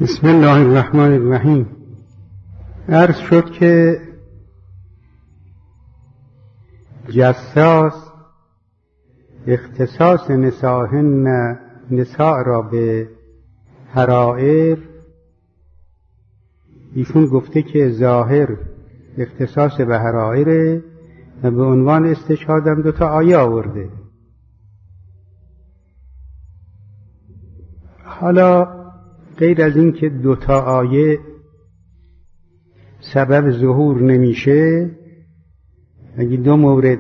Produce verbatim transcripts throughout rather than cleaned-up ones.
بسم الله الرحمن الرحیم. عرض شد که جساس اختصاص نساهن نساء را به حرائر، ایشون گفته که ظاهر اختصاص به حرائر و به عنوان استشهادم دو تا آیه آورده. حالا غیر از این که دو تا آیه سبب ظهور نمیشه، اگه دو مورد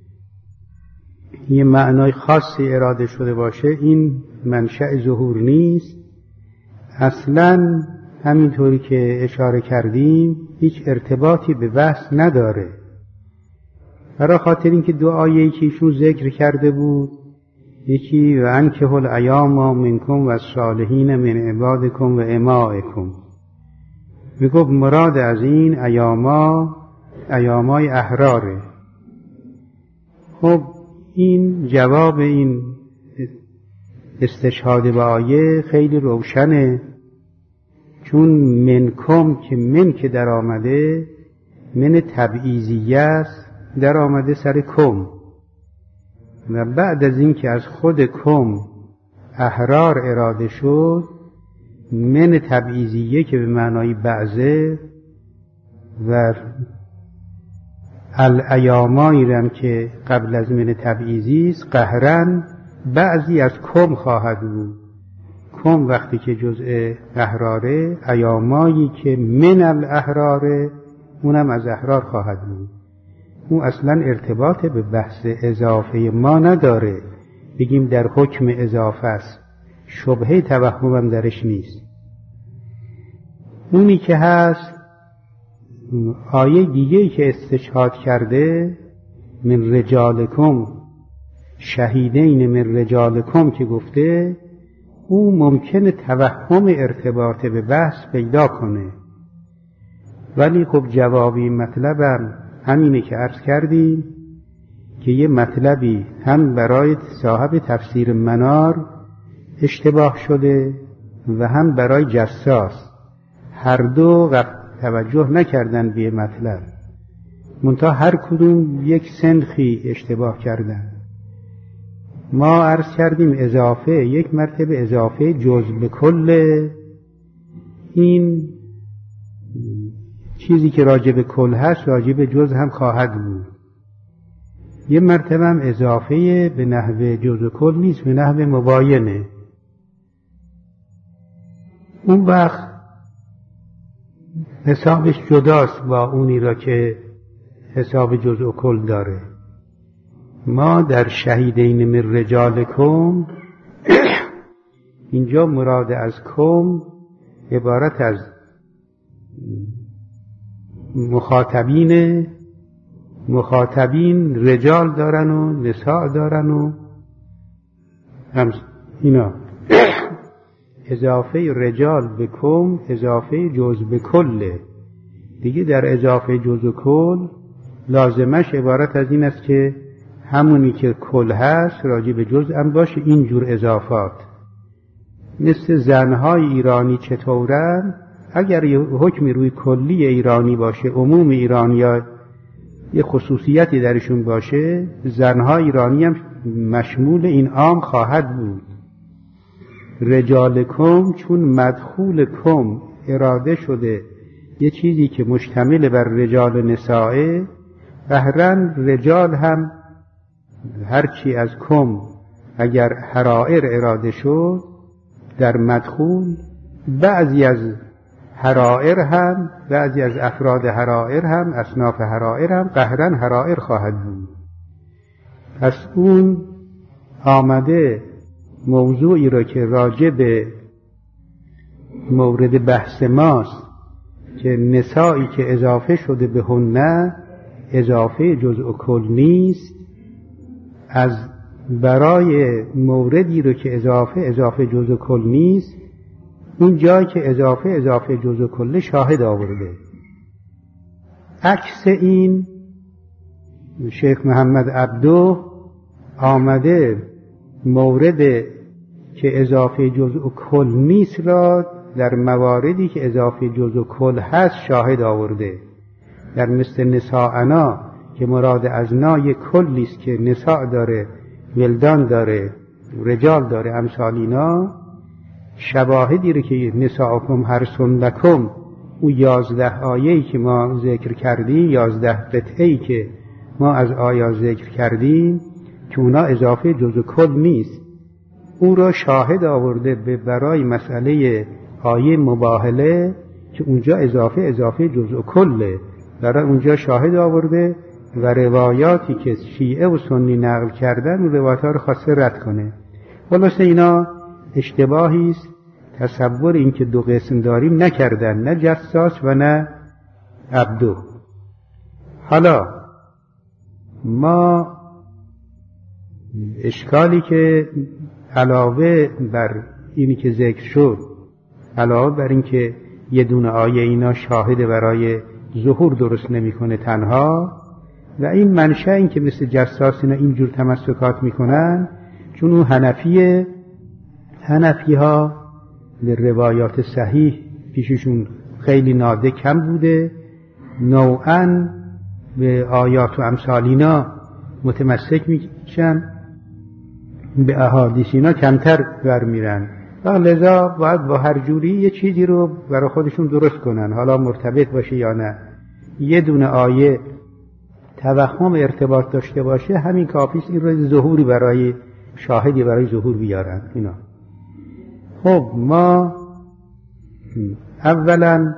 یه معنای خاصی اراده شده باشه این منشأ ظهور نیست. اصلاً همینطوری که اشاره کردیم هیچ ارتباطی به بحث نداره، برای خاطر اینکه دو آیه‌ای که ایشون ذکر کرده بود، یکی و انکحوا الایام منکم و الصالحین من عبادکم و امائکم، میگفت مراد از این ایاما ایامای احراره. خب این جواب این استشهاد به آیه خیلی روشنه، چون منکم که من که در آمده من تبعیضیه است، در آمده سر کم، و بعد از این که از خود کم احرار اراده شد، من تبعیضیه که به معنای بعضه و الایامایی رم که قبل از من تبعیضی است، قهرن بعضی از کم خواهد بود. کم وقتی که جزء احراره، ایامایی که من الاحراره اونم از احرار خواهد بود. اون اصلا ارتباط به بحث اضافه ما نداره، بگیم در حکم اضافه است، شبهه توهمم درش نیست. اونی که هست آیه دیگه‌ای که استشهاد کرده، من رجالکم شهیدین من رجالکم که گفته، او ممکنه توهم ارتباط به بحث پیدا کنه، ولی خب جوابی مطلبم همینه که عرض کردیم که یه مطلبی هم برای صاحب تفسیر منار اشتباه شده و هم برای جساس، هر دو توجه نکردن به مطلب، منتها هر کدوم یک سنخی اشتباه کردن. ما عرض کردیم اضافه یک مرتبه اضافه جزء به کل، این چیزی که راجع به کل هست راجع به جزء هم خواهد بود. یه مرتبه هم اضافه به نحو جزء کل نیست، به نحو مباینه. اون وقت حسابش جداست با اونی را که حساب جزء کل داره. ما در شهیدین من رجالکم اینجا مراد از کم عبارت از مخاطبین مخاطبین رجال دارن و نساء دارن و هم اینا اضافه رجال به کم اضافه جزء به کله دیگه. در اضافه جزء کل لازمش عبارت از این است که همونی که کل هست راجع به جزء هم باشه. اینجور اضافات مثل زنهای ایرانی چطورن، اگر یه حکمی روی کلی ایرانی باشه، عموم ایرانی یا یه خصوصیتی درشون باشه، زنهای ایرانی هم مشمول این عام خواهد بود. رجالکم چون مدخول کم اراده شده یه چیزی که مشتمل بر رجال نسائه، قهرن رجال هم هرچی از کم اگر حرائر اراده شد در مدخول، بعضی از حرائر هم بعضی از افراد حرائر هم اصناف حرائر هم قهرن حرائر خواهد بود. پس اون آمده موضوعی را که راجع به مورد بحث ماست که نسایی که اضافه شده به هنه اضافه جزء کل نیست، از برای موردی رو که اضافه اضافه جزء کل نیست، اون جایی که اضافه اضافه جزء کل شاهد آورده. عکس این شیخ محمد عبدو آمده مورد که اضافه جزء کل نیست را در مواردی که اضافه جز و کل هست شاهد آورده. در مثل نساءنا که مراد از نای کلی است که نساء داره، ولدان داره، رجال داره، امثال اینا، شواهدی رو که نساءکم حرث لکم، او یازده آیه‌ای که ما ذکر کردیم، یازده قطعه‌ای که ما از آیات ذکر کردیم که اونا اضافه جز و کل نیست، او را شاهد آورده به برای مسئله آیه مباهله که اونجا اضافه اضافه جز و کله، برای اونجا شاهد آورده و روایاتی که شیعه و سنی نقل کردن اون روایاتها رو خواسته رد کنه. خلاصه اینا اشتباهی است. تصور این که دو قسم داریم نکردن، نه جساس و نه عبدو. حالا ما اشکالی که علاوه بر اینی که ذکر شد، علاوه بر این که یه دونه آیه اینا شاهد برای ظهور درست نمیکنه تنها، و این منشأ این که مثل جساس اینا اینجور تمسکات میکنن، چون اون حنفیه حنفی ها به روایات صحیح پیششون خیلی ناده کم بوده، نوعاً به آیات و امثال اینا متمسک میشن، به احادیث اینا کمتر برمیرن و لذا باید با هر جوری یه چیزی رو برای خودشون درست کنن، حالا مرتبط باشه یا نه. یه دونه آیه توهم ارتباط داشته باشه همین کافیست، این رو ظهوری برای شاهدی برای ظهور بیارن اینا. خب ما اولا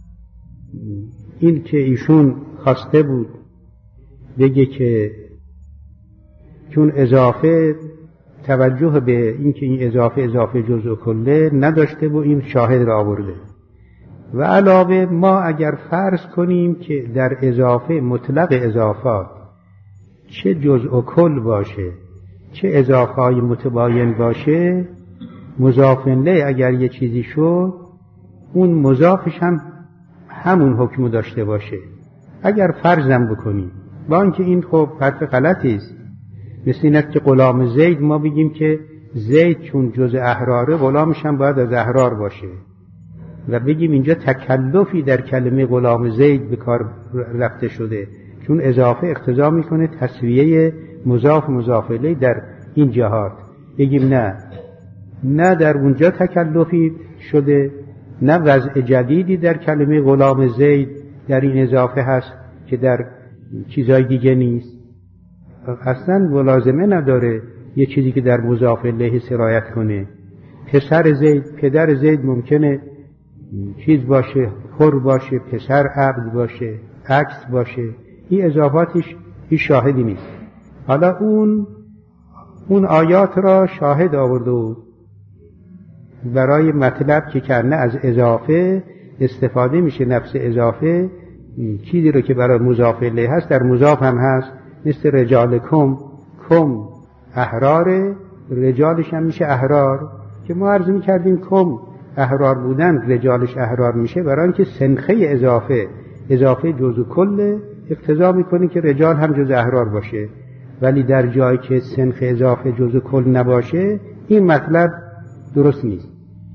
این که ایشون خواسته بود بگه که چون اضافه توجه به این که این اضافه اضافه جزء کله نداشته و این شاهد را آورده. و علاوه ما اگر فرض کنیم که در اضافه مطلق اضافات چه جزء و کل باشه چه اضافه های متباین باشه، مضاف الیه اگر یه چیزی شد اون مضافش هم همون حکم داشته باشه. اگر فرضم بکنیم با اینکه این خب حرف غلطی است، مثل اینه که غلام زید ما بگیم که زید چون جزء احراره غلامش هم باید از احرار باشه، و بگیم اینجا تکلفی در کلمه غلام زید به کار رفته شده، چون اضافه اقتضا میکنه تسویه مضاف مضاف الیه در این جهات. بگیم نه نه در اونجا تکلفی شده، نه وضع جدیدی در کلمه غلام زید در این اضافه هست که در چیزای دیگه نیست. اصلا ملازمه نداره یه چیزی که در مضاف الیه سرایت کنه. پسر زید، پدر زید ممکنه چیز باشه، حر باشه، پسر عبد باشه، عکس باشه، این اضافاتش هیچ شاهدی نیست. حالا اون اون آیات را شاهد آورده بود برای مطلب که کنه از اضافه استفاده میشه. نفس اضافه چیزی رو که برای مضاف الیه هست در مضاف هم هست، مثل رجالکم، کم احرار، رجالش هم میشه احرار، که ما عرض میکردیم کم احرار بودن رجالش احرار میشه برای اینکه سنخه اضافه اضافه جزء کل اقتضا میکنه که رجال هم جزء احرار باشه، ولی در جایی که سنخه اضافه جزء کل نباشه این مطلب درست نیست.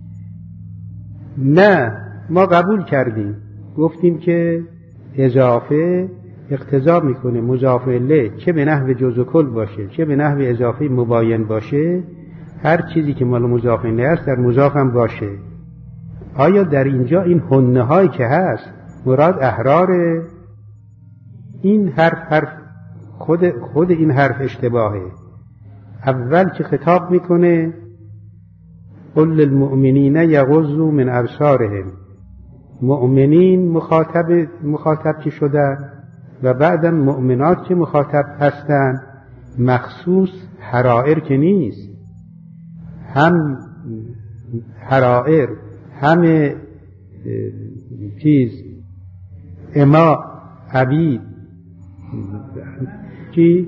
نه ما قبول کردیم، گفتیم که اضافه اقتضا میکنه مضاف الیه چه به نحو جزء کل باشه چه به نحو اضافه مباین باشه، هر چیزی که مال مضاف الیه است در مضاف هم باشه. آیا در اینجا این هنه هایی که هست مراد احراره؟ این حرف حرف خود خود این حرف اشتباهه. اول که خطاب میکنه قل للمؤمنین یغضوا من ابصارهم، مؤمنین مخاطب مخاطب که شدن و بعدم مؤمنات که مخاطب هستن، مخصوص حرائر که نیست، هم حرائر همه چیز اما عبید کی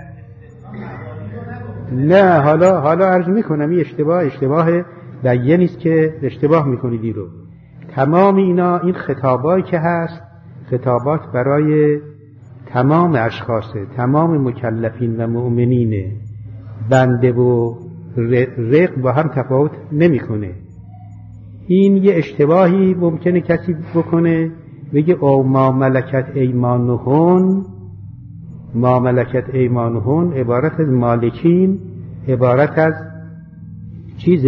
نه. حالا حالا عرض میکنم این اشتباه اشتباه بیان است که اشتباه میکنید رو. تمام اینا این خطابایی که هست خطابات برای تمام اشخاصه، تمام مکلفین و مؤمنینه. بنده و رق با هم تفاوت نمیکنه. این یه اشتباهی ممکنه کسی بکنه، بگه او ما ملکت ایمانهن، ما ملکت ایمانهن عبارت از مالکین، عبارت از چیز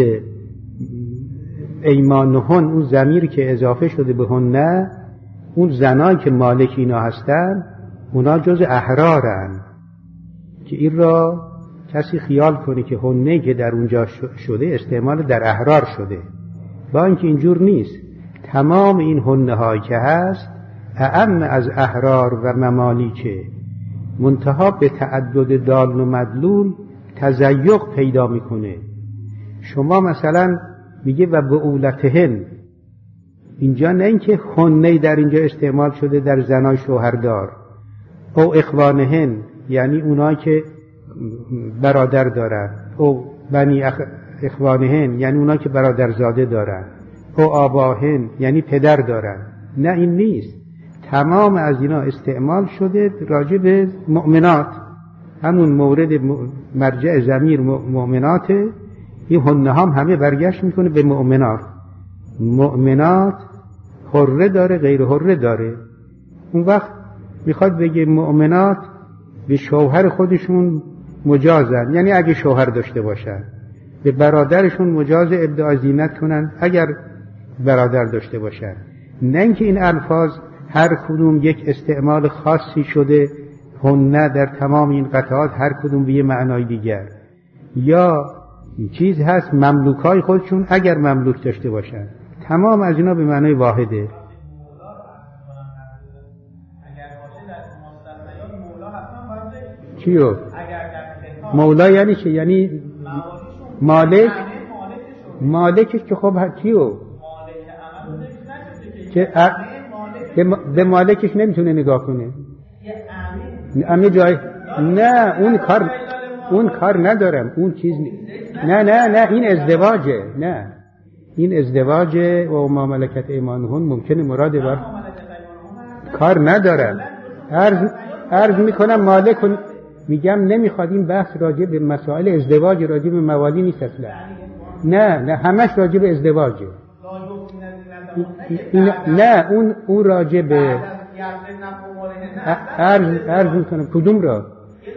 ایمانهن، اون ضمیری که اضافه شده به هن، اون زنایی که مالک اینا هستن اونا جز احرارن، که این را کسی خیال کنه که هنه که در اونجا شده استعمال در احرار شده، با اینکه اینجور نیست. تمام این هنه هایی که هست اعم از احرار و ممالیکه، منتها به تعدد دال و مدلول تزیق پیدا میکنه. شما مثلا میگه و بعولتهن، اینجا نه اینکه هنه در اینجا استعمال شده در زنای شوهردار، او اخوانهن یعنی اونایی که برادر دارن، او بنی اخ... اخوانهن یعنی اونایی که برادرزاده دارن، او آباهن یعنی پدر دارن. نه این نیست، تمام از اینا استعمال شده راجع به مؤمنات، همون مورد مرجع ضمیر مؤمناته. این هنه هم همه برگشت میکنه به مؤمنات. مؤمنات حره داره، غیر حره داره. اون وقت میخواد بگه مؤمنات به شوهر خودشون مجازن، یعنی اگه شوهر داشته باشن، به برادرشون مجاز ابداع زینت کنن اگر برادر داشته باشن. نه اینکه این الفاظ هر کدوم یک استعمال خاصی شده، هنه در تمام این قطعات هر کدوم به یه معنای دیگر، یا چیز هست مملوکای خودشون اگر مملوک داشته باشن، تمام از اینا به معنای واحده. چیو؟ مولا یعنی چه؟ یعنی مالک، مالکش که خب چیو؟ که به مالکش نمیتونه نگاه کنه. امی جای نه اون کار اون کار ندارم، اون چیز نه نه نه این ازدواجه، نه این ازدواجه و ما ملکت ایمانهن ممکنه مراد بر کار ندارم. عرض عرض میکنم مالک میگم نمیخواد این بحث راجع به مسائل ازدواج، راجع به موالی نیست اصلا. نه نه همش راجع به ازدواجه. نه اون اون راجع به عرض عرض میکنم کدوم را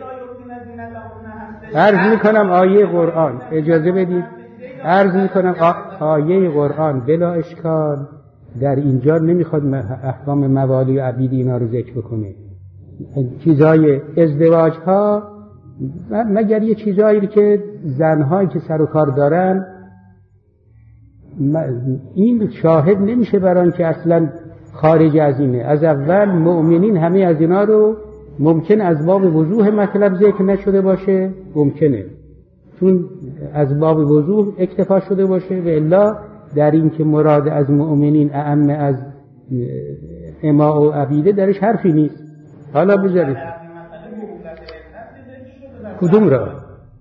عرض میکنم آیه قرآن، اجازه بدید عرض میکنم آیه قرآن بلا اشکال در اینجا نمیخواد احکام موالی و عبید اینا رو ذکر بکنه. چیزای ازدواج ها مگر یه چیزایی که زنهایی که سر و کار دارن، این شاهد نمیشه بران که اصلا خارج از اینه. از اول مؤمنین همه از اینا رو ممکن از باب وضوح مطلب ذکر نشده باشه، ممکنه چون از باب وضوح اکتفا شده باشه، و الا در این که مراد از مؤمنین اعم از اماء و عبیده درش حرفی نیست. حالا بذارید کدوم را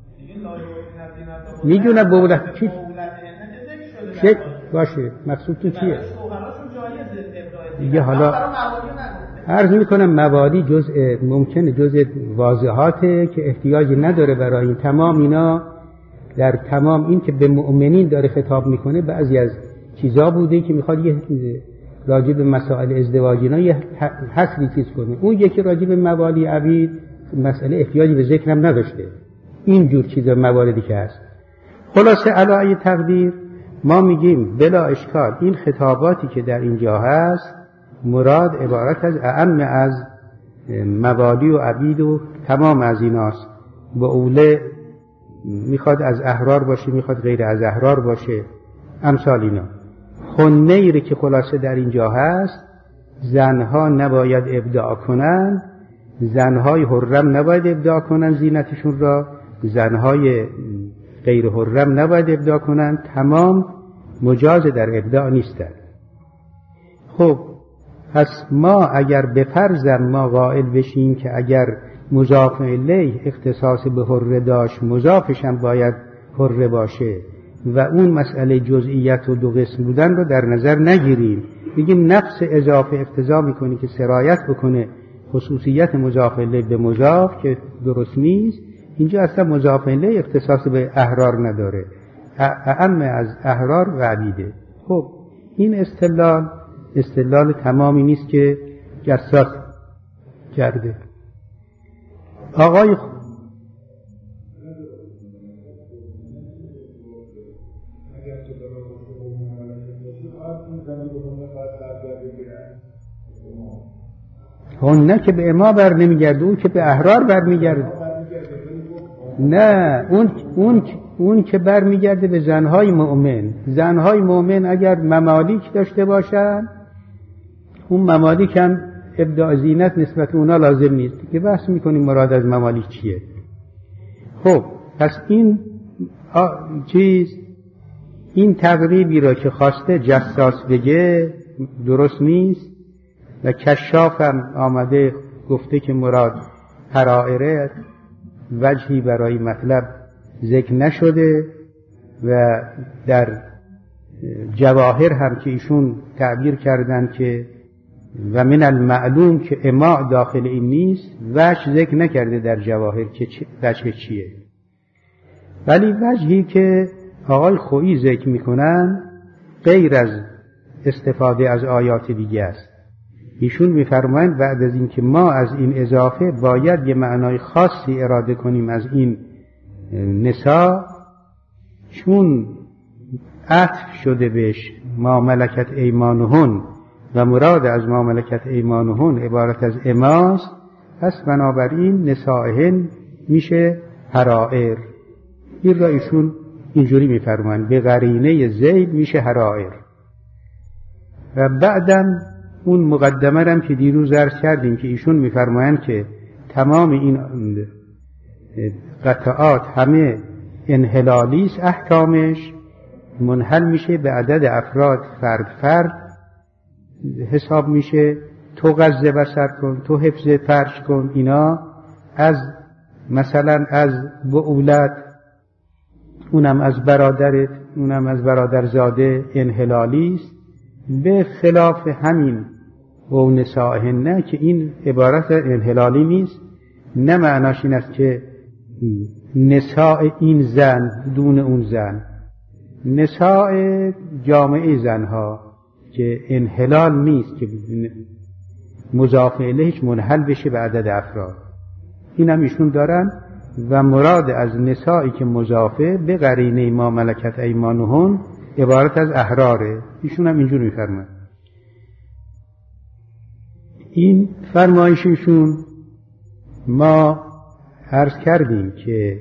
میدونه بولت چی چه باشه مقصودتون چیه دیگه؟ حالا عرض میکنم موالی جزء ممکنه جزء واضحاته که احتیاجی نداره برای این. تمام اینا در تمام این که به مؤمنین داره خطاب میکنه، بعضی از چیزا بوده که میخواد یه راجع به مسائل ازدواج اینا یه حصری چیز کنه. اون یکی راجع به موالی عبید مسئله احتیاجی به ذکرم نداشته. این جور چیزا مواردی که هست. خلاصه علای تقدیر ما میگیم بلا اشکال این خطاباتی که در اینجا هست مراد عبارت از اعم از موالی و عبید و تمام از ایناست. با اوله میخواد از احرار باشه، میخواد غیر از احرار باشه، امثال اینا. خنیری که خلاصه در اینجا هست زنها نباید ابداع کنن، زنهای حرم نباید ابداع کنن زینتشون را، زنهای غیر حرم نباید ابداع کنن، تمام مجاز در ابداع نیستن. خب پس ما اگر به فرضم ما قائل بشیم که اگر مضاف الیه اختصاص به حره داشت مضافش هم باید حره باشه و اون مسئله جزئیت و دو قسم بودن رو در نظر نگیریم، بگیم نفس اضافه اقتضا میکنه که سرایت بکنه خصوصیت مضاف الیه به مضاف که درست نیست. اینجا اصلا مضاف الیه اختصاص به احرار نداره، اعم از احرار و عبیده. خب این استدلال استدلال تمامی نیست که جساس کرده. آقای اون نه که به اما بر نمیگرده، اون که به احرار بر میگرده. نه اون اون اون که بر میگرده به زنهای مؤمن. زنهای مؤمن اگر ممالیک داشته باشن، اون ممالیک هم ابداع زینت نسبت اونا لازم نیست که بحث میکنیم مراد از ممالیک چیه. خب پس این چیز این تقریبی را که خواسته جساس بگه درست نیست و کشاف هم آمده گفته که مراد حرائره، وجهی برای مطلب ذکر نشده و در جواهر هم که ایشون تعبیر کردن که و من المعلوم که اما داخل این نیست، وجه ذکر نکرده در جواهر که وجه چیه. ولی وجهی که آقای خویی ذکر میکنن غیر از استفاده از آیات دیگه است. ایشون میفرمایند بعد از این که ما از این اضافه باید یه معنای خاصی اراده کنیم از این نساء، چون عطف شده بهش ما ملکت ایمانهن و مراد از ما ملکت ایمانهن عبارت از اماست، پس بنابراین نسائهن میشه حرائر. این را ایشون اینجوری میفرمایند به قرینه زید میشه حرائر. و بعدم اون مقدمه هم که دیروز عرض کردیم که ایشون میفرمایند که تمام این قطعات همه انحلالی است، احکامش منحل میشه به عدد افراد فرد فرد حساب میشه. تو غزه بسر کن، تو حفظ فرش کن، اینا از مثلا از بعولت، اونم از برادرت، اونم از برادرزاده انحلالی است، به خلاف همین و نسائهن نه که این عبارت انحلالی نیست. نه معناش این است که نساء این زن دون اون زن، نساء جامعه زنها که انحلال نیست که مضاف الیهش منحل بشه به عدد افراد. این هم ایشون دارن و مراد از نسائی که مضافه به قرینه ما ملکت ایمانهن عبارت از احراره. ایشون هم اینجور میفرماید. این فرمایششون ما عرض کردیم که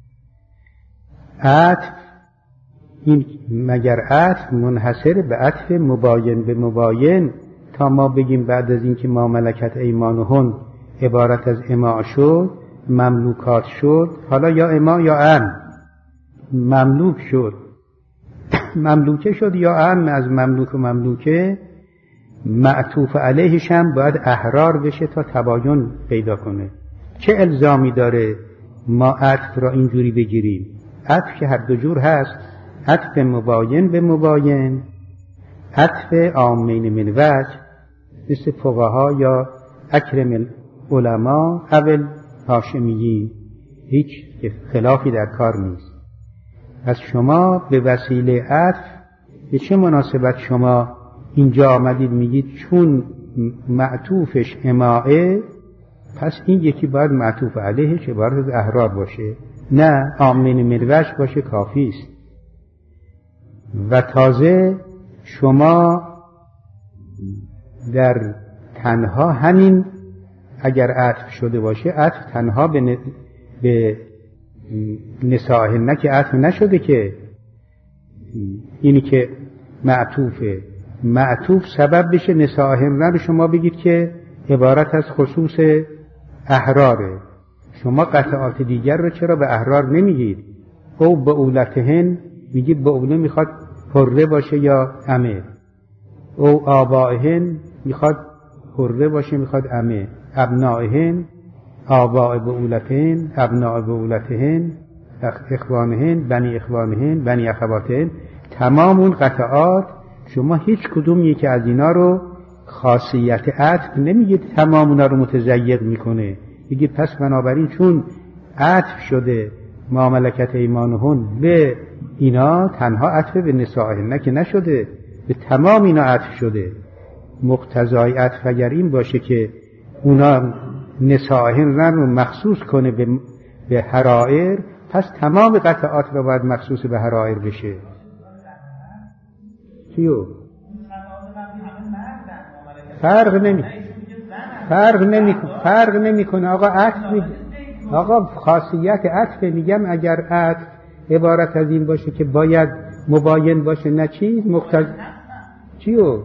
عطف این مگر عطف منحصر به عطف مباین به مباین تا ما بگیم بعد از این که ما ملکت ایمانهن عبارت از اما شد، مملوکات شد، حالا یا اما یا ام مملوک شد مملوکه شد یا ام از مملوک و مملوکه، معطوف علیهش هم باید احرار بشه تا تباین پیدا کنه. چه الزامی داره ما عطف را اینجوری بگیریم؟ عطف که هر دو جور هست، عطف مباین به مباین، عطف عامین من وجه مثل فقها یا اکرم العلماء اول هاشمیین، هیچ خلافی در کار نیست. از شما به وسیله عطف به چه مناسبت شما اینجا آمدید میگید چون معطوفش امائه پس این یکی باید معطوف علیهش عبارت از احرار باشه؟ نه، عامین مروش باشه کافی است. و تازه شما در تنها همین اگر عطف شده باشه، عطف تنها به, ن... به نسائهن، نه که عطف نشده که اینی که معطوفه، معطوف سبب بشه نسائهن رو شما بگید که عبارت از خصوص احراره. شما قطعات دیگر رو چرا به احرار نمیگید؟ او بعولتهن میگید بعوله میخواد حره باشه یا امه، او آبائهن میخواد حره باشه میخواد امه، ابنائهن آباء بعولتهن، ابناء بعولتهن، اخوانهن، بنی اخوانهن، بنی اخواتهن. تمام اون قطعات شما هیچ کدوم یکی از اینا رو خاصیت عطف نمیگید تمام اونا رو متضیق میکنه، بگید پس بنابراین چون عطف شده ما ملکت ایمانهن به اینا تنها عطف به نسائهن که نشده، به تمام اینا عطف شده. مقتضای عطف اگر این باشه که اونا نسائهن رو مخصوص کنه به, به حرائر، پس تمام قطعات رو باید مخصوص به حرائر بشه. چیو؟ فرق نمی فرق نمی فرق نمی کنه آقا. عطف می... آقا خاصیت عطف، میگم اگر عطف عبارت از این باشه که باید مباین باشه نه چیز مقتض چیو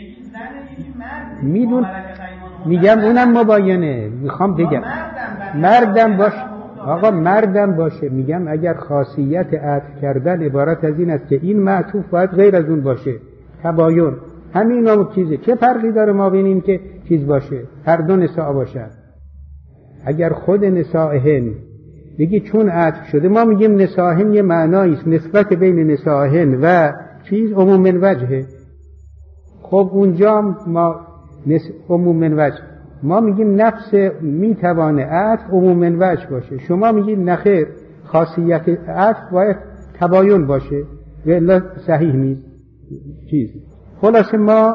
میدون میگم اونم مباینه. میخوام بگم مردم باشه آقا، مردم باشه. میگم اگر خاصیت عطف کردن عبارت از این است که این معطوف باید غیر از اون باشه، تباین، همین هم چیزه. چه فرقی داره ما بین این که چیز باشه هر دو نساء باشن؟ اگر خود نسائهن بگی چون عطف شده، ما میگیم نسائهن یه معنایی است، نسبت بین نسائهن و چیز عموم من وجهه. خب اونجا ما نس... عموم من وجه، ما میگیم نفس میتوانه عطف عموم من وجه باشه، شما میگید نخیر، خاصیت عطف باید تباین باشه و الا صحیح نیست چیز. خلاصه ما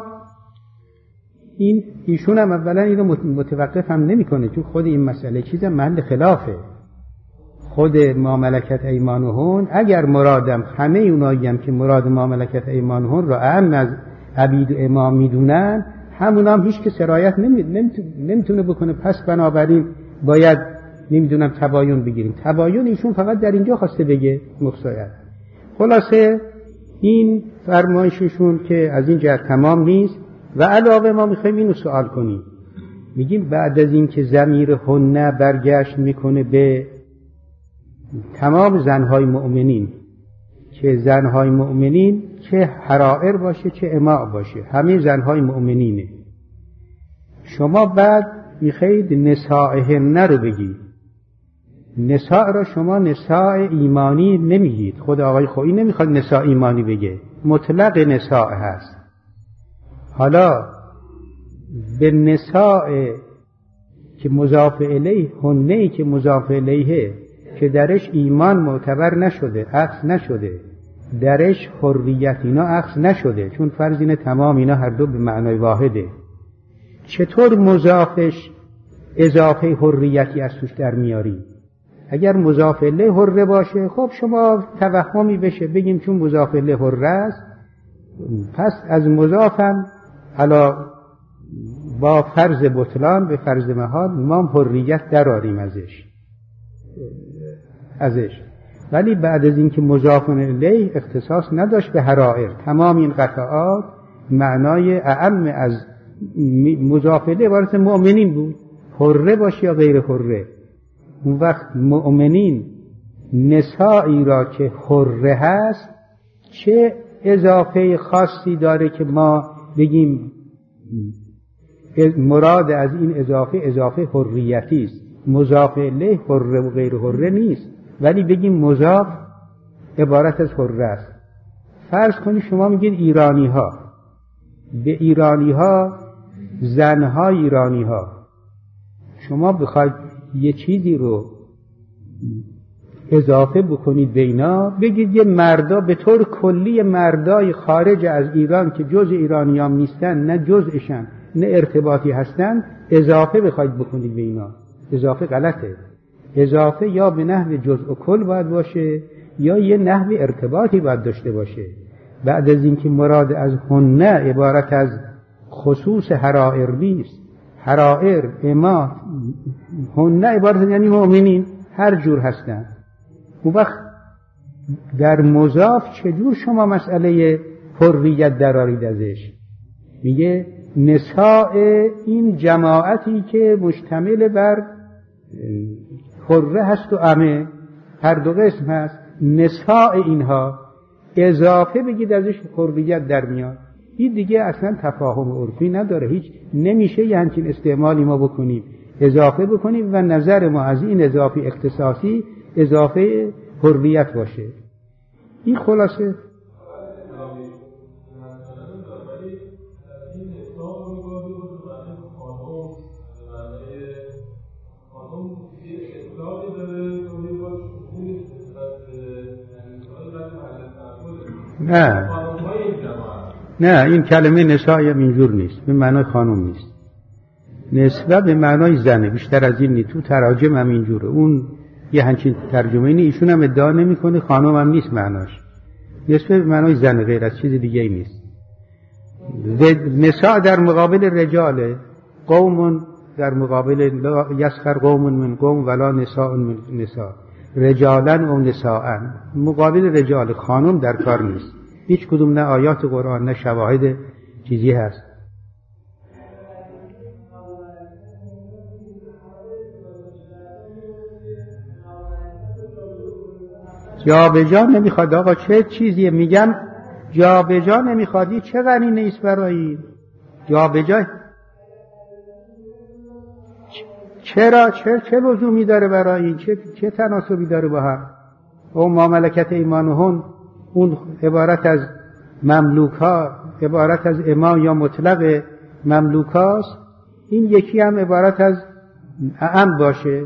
این ایشون هم اولا اینو متوقف هم نمی کنه، چون خود این مسئله چیز محل خلافه. خود ما ملکت ایمانهن، اگر مرادم همه اونایی هم که مراد ما ملکت ایمانهن را اهم از عبید و امام میدونن، همون هم هیچ که سرایت نمیتونه بکنه. پس بنابراین باید نمیدونم تباین بگیریم. تباین ایشون فقط در اینجا خواسته بگه مخصوصیت. خلاصه این فرمایششون که از این جهت تمام نیست. و علاوه ما میخوایم اینو سوال کنیم، میگیم بعد از این که ضمیر هنه برگشت میکنه به تمام زنهای مؤمنین، چه زنهای مؤمنین چه حرائر باشه چه اماء باشه، همه زنهای مؤمنینه. شما بعد میخواید نسائهن رو بگید. نساء را شما نساء ایمانی نمیگید. خود آقای خویی نمیخواد نساء ایمانی بگه، مطلق نساء هست. حالا به نساء که مضاف الیه، هنه‌ای که مضاف الیه که درش ایمان معتبر نشده، عکس نشده، درش حریت اینا عکس نشده، چون فرض اینه تمام اینا هر دو به معنای واحده، چطور مضافش اضافه حریتی از توش در میاری؟ اگر مضاف الیه حره باشه، خب شما توهمی بشه بگیم چون مضاف الیه حره است، پس از مضافم حالا با فرض بطلان به فرض محال ما حریت دراریم ازش ازش ولی بعد از اینکه مضاف الیه اختصاص نداشت به حرائر، تمام این قطعات معنای اعم از مضاف الیه عبارت مؤمنین بود، حره باشه یا غیر حره. اون وقت مؤمنین نسائی را که حره هست چه اضافه خاصی داره که ما بگیم مراد از این اضافه اضافه حریتی است؟ مضاف الیه حره و غیر حره نیست، ولی بگیم مضاف عبارت از حره است. فرض کنید شما میگید ایرانی ها، به ایرانی ها زنهای ایرانی ها، شما بخواید یه چیزی رو اضافه بکنید به اینا، بگید یه مردا به طور کلی مردای خارج از ایران که جز ایرانی ها نیستن، نه جزءشن نه ارتباطی هستن، اضافه بخواید بکنید به اینا. اضافه غلطه. اضافه یا به نحو جزء و کل باید باشه یا یه نحو ارتباطی باید داشته باشه. بعد از اینکه مراد از هنه عبارت از خصوص حرائر نیست، حرائر اما هنه عبارت یعنی مؤمنین هر جور هستن. اون وقت در مضاف چجور شما مسئله حریت درارید ازش؟ میگه نساء این جماعتی که مشتمل بر حره هست و عمه، هر دو قسم هست، نساء اینها اضافه بگید ازش حریت در میاد. این دیگه اصلا تفاهم عرفی نداره، هیچ نمیشه یه همچین استعمالی ما بکنیم، اضافه بکنیم و نظر ما از این اضافه اختصاصی اضافه حریت باشه. این خلاصه نه نه این کلمه نساء هم اینجور نیست، به معنای خانم نیست. نسوه به معنای زنه، بیشتر از این نیست. تو تراجم هم اینجوره. اون یه همچین ترجمه اینه، ایشون هم ادعا نمیکنه، خانم هم نیست معناش. نسوه به معنای زنه، غیر از چیز دیگه ای نیست. نساء در مقابل رجاله، قوم در مقابل یسخر قوم من قوم ولا نساء من نساء، رجالا و نساء، مقابل رجال، خانم در کار نیست. هیچ کدوم نه آیات قرآن نه شواهد چیزی هست. جا به جا نمیخواد. آقا چه چیزیه؟ میگم جا به جا نمیخوادی، چه قرینه ایست برای جا به جا؟ چرا چه چه لزومی داره برای این؟ چه چه تناسبی داره با هم؟ او ما ملکت ایمانهن، اون عبارت از مملوک ها، عبارت از اما یا مطلق مملوک هاست، این یکی هم عبارت از اعم باشه.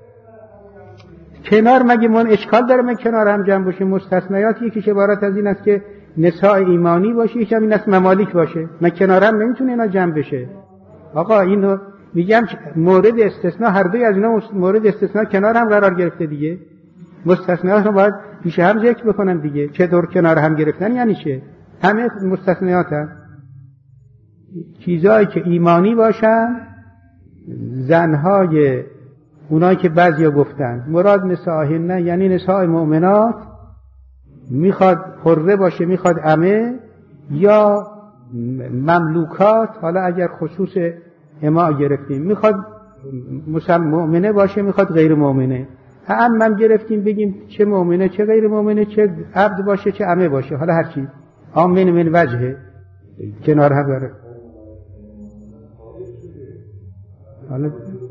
کنار مگه من اشکال داره من کنار هم جمع باشه؟ مستثنیات یکیش عبارت از این است که نساء ایمانی باشه، یکم این است ممالیک باشه. من کنار هم نمیتونه اینا جمع بشه. آقا اینو میگم مورد استثناء، هر دوی از اینا مورد استثناء کنار هم قرار گرفته دیگه. مستثنیات رو باید پیش هم ذکر بکنن دیگه. چه دور کنار هم گرفتن یعنی چه؟ همه مستثنیات هم چیزایی که ایمانی باشن، زنهای اونایی که بعضیا گفتن مراد نساءهن نه، یعنی نساء مؤمنات، میخواد حره باشه، میخواد امه، یا مملوکات، حالا اگر خصوص اما گرفتیم میخواد مؤمنه باشه، میخواد غیر مؤمنه. هم هم گرفتیم بگیم چه مؤمنه چه غیر مؤمنه، چه عبد باشه چه امه باشه، حالا هرچی آمین من وجهه کنار هم داره. حالا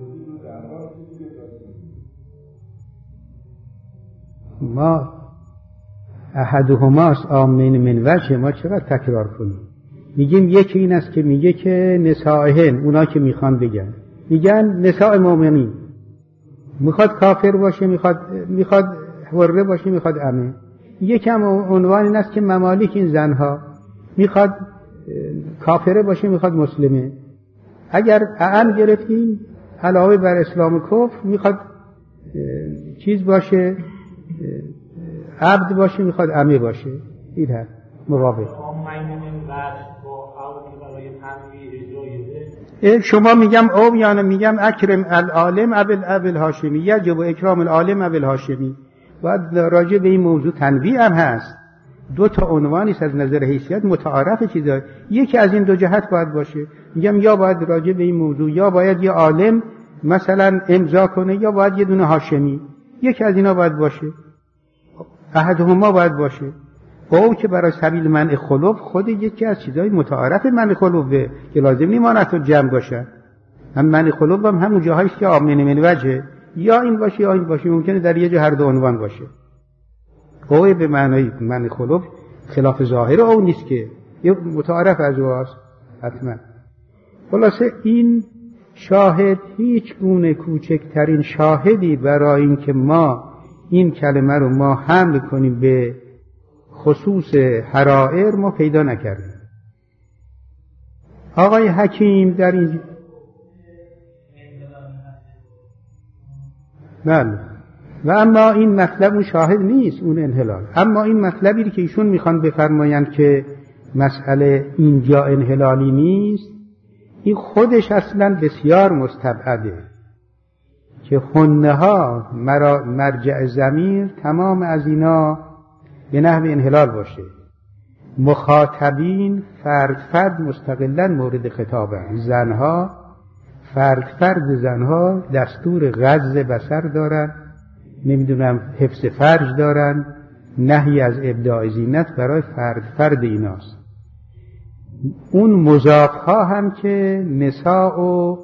ما احدهماست آمین من وجه، ما چقدر تکرار کنیم؟ میگیم یکی این است که میگه که نسائهن، اونا که میخوان بگن میگن نساء مؤمنین، میخواد کافر باشه، میخواد میخواد حره باشه، میخواد امه. یکم عنوان این است که ممالیک، این زنها، میخواد کافره باشه، میخواد مسلمه. اگر اعم گرفتیم علاوه بر اسلام و کفر، میخواد چیز باشه، عبد باشه، میخواد امه باشه. این هست مقابل. شما میگم او یعنی میگم اکرم العالم ابل ابل هاشمی، یجب اکرام العالم ابل هاشمی. باید راجع به این موضوع تنبیه هم هست. دو تا عنوانی است از نظر حیثیت متعارف چیزا، یکی از این دو جهت باید باشه. میگم یا باید راجع به این موضوع یا باید یه عالم مثلا امضا کنه، یا باید یه دونه هاشمی، یکی از اینا باید باشه، احدهما باید باشه. او که برای سبیل منع خلوف، خود یکی از چیزای متعارف منع خلوفه که لازم نیست مانعت جمع باشه. هم منع خلوف هم همون جاهایی است که آمین من وجه، یا این باشه یا این باشه، ممکنه در یه جا هر دو عنوان باشه. او به معنای منع خلوف خلاف ظاهر او نیست که یه متعارف از اوست حتما. خلاصه این شاهد هیچ گونه کوچکترین شاهدی برای این که ما این کلمه رو ما حمل کنیم به خصوص حرائر ما پیدا نکردیم. آقای حکیم در این بله، و اما این مطلب اون شاهد نیست، اون انحلال. اما این مطلبی که ایشون میخوان بفرمایند که مسئله اینجا انحلالی نیست، این خودش اصلا بسیار مستبعده که خنه ها مرجع ضمیر تمام از اینا به نحو انحلال باشه. مخاطبین فرد فرد مستقلا مورد خطابن. زنها فرد فرد زنها دستور غض بصر دارن، نمیدونم حفظ فرج دارن، نهی از ابداع زینت برای فرد فرد ایناست. اون مضاف ها هم که نساء و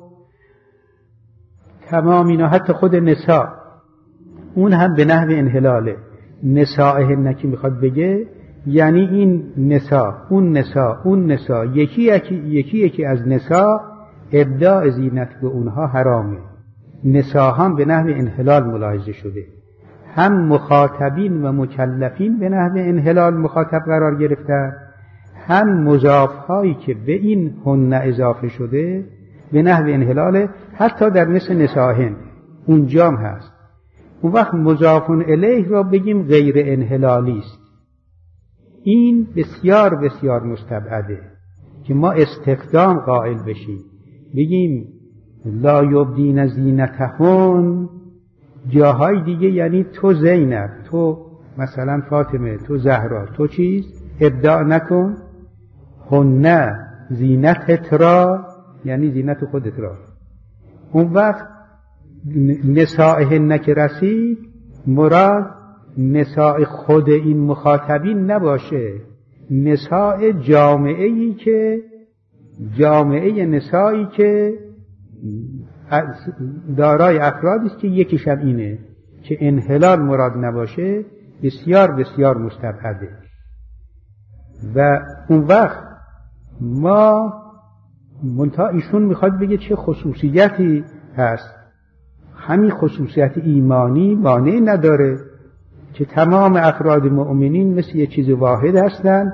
تمام اینا، حتی خود نساء اون هم به نحو انحلاله. نسائهن که میخواد بگه یعنی این نساء، اون نساء، اون نساء، یکی یکی یکی یکی از نساء ابداع زینت به اونها حرامه. نساء هم به نحو انحلال ملاحظه شده، هم مخاطبین و مکلفین به نحو انحلال مخاطب قرار گرفتن، هم مضاف هایی که به این هن اضافه شده به نحو انحلال، حتی در مثل نساهن اونجام هست. اون وقت مضاف الیه را بگیم غیر انحلالی است. این بسیار بسیار مستبعده که ما استخدام قائل بشیم، بگیم لا یبدین زینتهن جاهای دیگه، یعنی تو زینب، تو مثلا فاطمه، تو زهرا، تو چیز ابداع نکن، هن زینتت را یعنی زینت خودت را. اون وقت نسائهن که رسید مراد نساء خود این مخاطبین نباشه، نساء جامعه‌ای که جامعه نسایی که دارای افرادی است که یکیشم اینه که انحلال مراد نباشه، بسیار بسیار مستبعده. و اون وقت ما منتها ایشون میخواد بگه چه خصوصیتی هست. همین خصوصیت ایمانی مانع نداره که تمام افراد مؤمنین مثل یه چیز واحد هستن.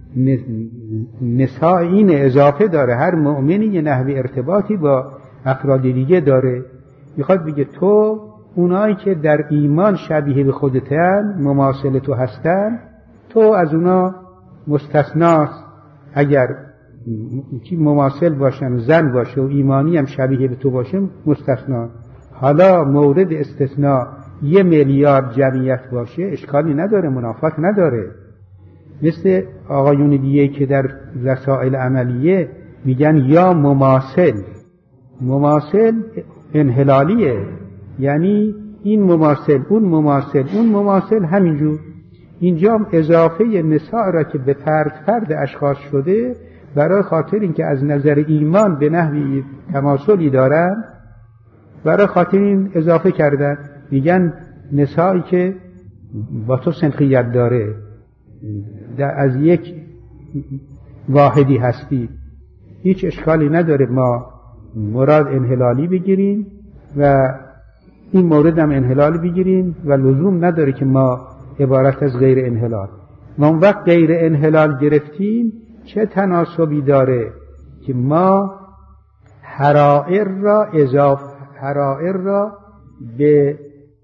نساء این اضافه داره، هر مؤمنی یه نحوی ارتباطی با افراد دیگه داره. میخواد بگه تو اونایی که در ایمان شبیه به خودتن، مماثل تو هستن، تو از اونا مستثناست. اگر کی مماثل باشن، زن باشه و ایمانی هم شبیه به تو باشه، مستثنا. حالا مورد استثناء یه میلیارد جمعیت باشه اشکالی نداره، منافات نداره. مثل آقایون دیگه که در رسائل عملیه میگن یا مماثل، مماثل انحلالیه، یعنی این مماثل اون مماثل اون مماثل همینجور. اینجا اضافه نساء را که به فرد فرد اشخاص شده برای خاطر اینکه از نظر ایمان به نحوی تماثلی دارن، برای خاطر این اضافه کردن. میگن نسایی که با تو سنخیت داره، از یک واحدی هستی، هیچ اشکالی نداره ما مراد انحلالی بگیریم و این مورد هم انحلالی بگیریم و لزوم نداره که ما عبارت از غیر انحلال. و اون وقت غیر انحلال گرفتیم چه تناسبی داره که ما حرائر را اضافه حرائر را به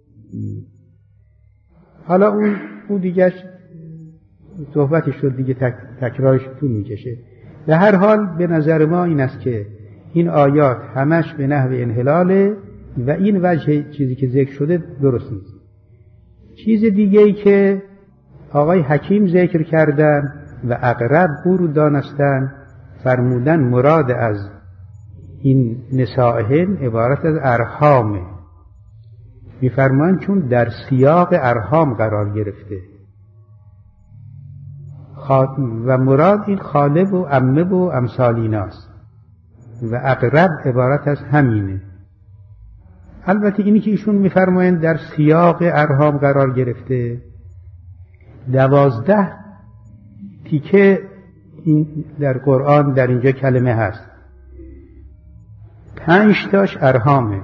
حالا اون اون دیگه صحبتش شد دیگه، تک تکرارش طول میکشه. به هر حال به نظر ما این است که این آیات همش به نحو انحلاله و این وجه چیزی که ذکر شده درست نیست. چیز دیگه ای که آقای حکیم ذکر کردن و اقرب او رو دانستن، فرمودن مراد از این نسائهن عبارت از ارحامه. میفرمان چون در سیاق ارحام قرار گرفته و مراد این خاله و عمه و امثالیناست و اقرب عبارت از همینه. البته اینی که ایشون میفرمایند در سیاق ارحام قرار گرفته، دوازده تیکه این در قرآن در اینجا کلمه هست. پنج تاش ارحامه،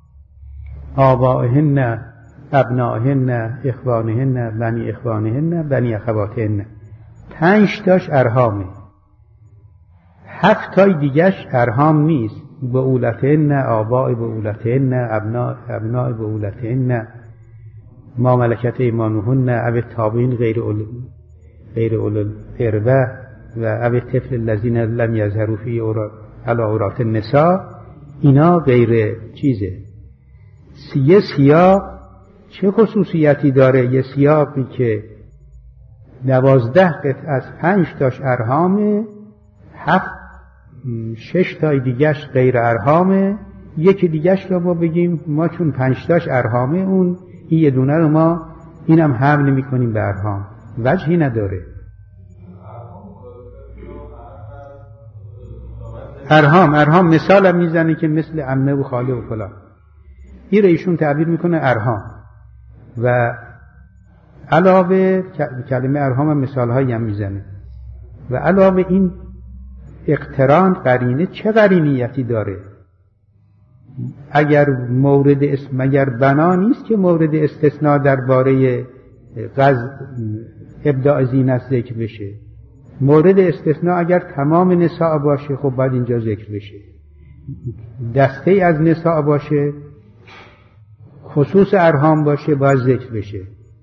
آبائهن، ابنائهن، اخوانهن، بنی اخوانهن، بنی اخواتهن. پنج تاش ارحامه. هفت تای دیگش ارحام نیست. بعولتهن، آباء بعولتهن، ابناء ابناء بعولتهن، ما ملکت ایمانهن، او التابعین غیر اول غیر اول الاربه و او الطفل الذین لم یظهروا فی علی عورات النساء. اینا غیر چیزه. یه سیاق چه خصوصیتی داره؟ یه سیاقی که دوازده قطعه از پنج تاش ارحامه، هفت شش تای دیگش غیر ارحامه، یکی دیگش رو ما بگیم ما چون پنج تاش ارحامه، اون این یه دونه رو ما اینم حمل نمی کنیم به ارحام، وجهی نداره. ارحام ارحام مثال هم میزنه که مثل عمه و خاله و فلان، این رو ایشون تعبیر میکنه ارحام. و علاوه کلمه ارحام هم مثال هایی هم میزنه. و علاوه این اقتران قرینه چه قرینیتی داره؟ اگر مورد اسم مگر بنا نیست که مورد استثناء درباره غز ابداع زینت ذکر بشه؟ مورد استثناء اگر تمام نساء باشه خب باید اینجا ذکر بشه. دسته ای از نساء باشه، خصوص ارحام باشه، باید ذکر بشه.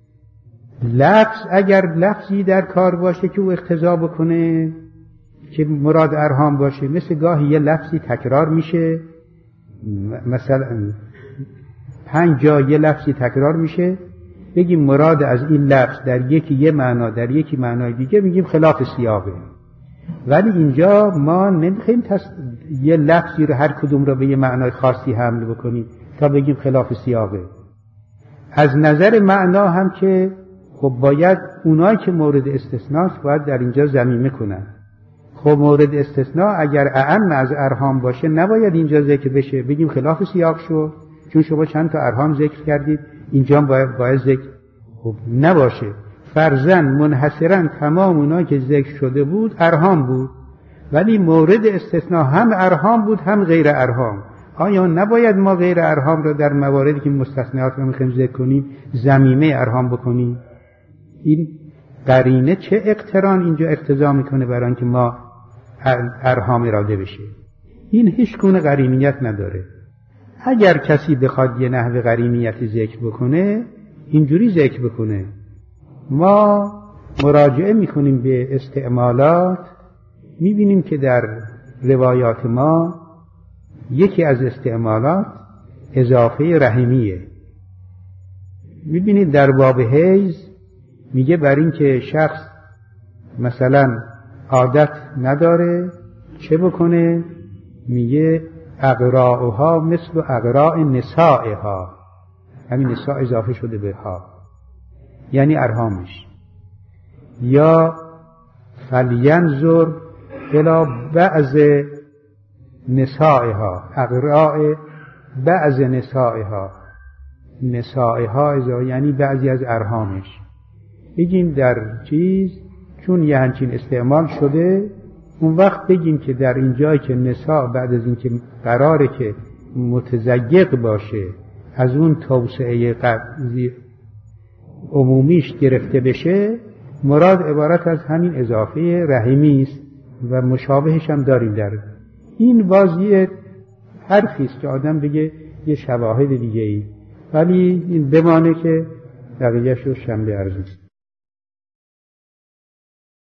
لفظ اگر لفظی در کار باشه که او اقتضا بکنه که مراد ارحام باشه، مثل گاهی یه لفظی تکرار میشه، مثلا پنج جا یه لفظی تکرار میشه، بگیم مراد از این لفظ در یکی یه معنا، در یکی معنای دیگه، میگیم خلاف سیاقه. ولی اینجا ما نمیخوایم تص... یه لفظی رو هر کدوم رو به یه معنای خاصی حمل بکنیم تا بگیم خلاف سیاقه. از نظر معنا هم که خب باید اونایی که مورد استثناست باید در اینجا ضمیمه کنن. خب مورد استثناء اگر اعم از ارحام باشه نباید اینجا ذکر بشه، بگیم خلاف سیاق شد، چون شما چند تا ارحام ذکر کردید، اینجا باید, باید ذکر خب نباشه. فرضاً منحصراً تمام اونایی که ذکر شده بود ارحام بود، ولی مورد استثناء هم ارحام بود هم غیر ارحام. آیا نباید ما غیر ارحام رو در مواردی که مستثنیات رو میخوایم ذکر کنیم ضمیمه ارحام بکنیم؟ این قرینه چه اقتران اینجا اقتضا میکنه برای اینکه ما ارحام اراده بشه؟ این هیچ گونه قرینیت نداره. اگر کسی بخواد یه نحو قرینیتی ذکر بکنه اینجوری ذکر بکنه. ما مراجعه میکنیم به استعمالات، میبینیم که در روایات ما یکی از استعمالات اضافه رحمیه. میبینید در باب حیض میگه بر این که شخص مثلا عادت نداره چه بکنه؟ میگه اقراؤها مثل اقراء نسائها، همین نساء اضافه شده به ها، یعنی ارحامش. یا فلینظر الی بعض نسائها، اقراء بعض نسائها، نسائها یعنی بعضی از ارحامش. بگیم در چیز چون یه همچین استعمال شده، اون وقت بگیم که در اینجایی که نساء بعد از اینکه قراره که متزیق باشه از اون توسعه قضیه عمومیش گرفته بشه، مراد عبارت از همین اضافه رحمی است و مشابهش هم داریم. در این بازی حرفی است که آدم بگه یه شواهد دیگه ای، ولی این بمانه که بقیه‌اش رو شمله عرض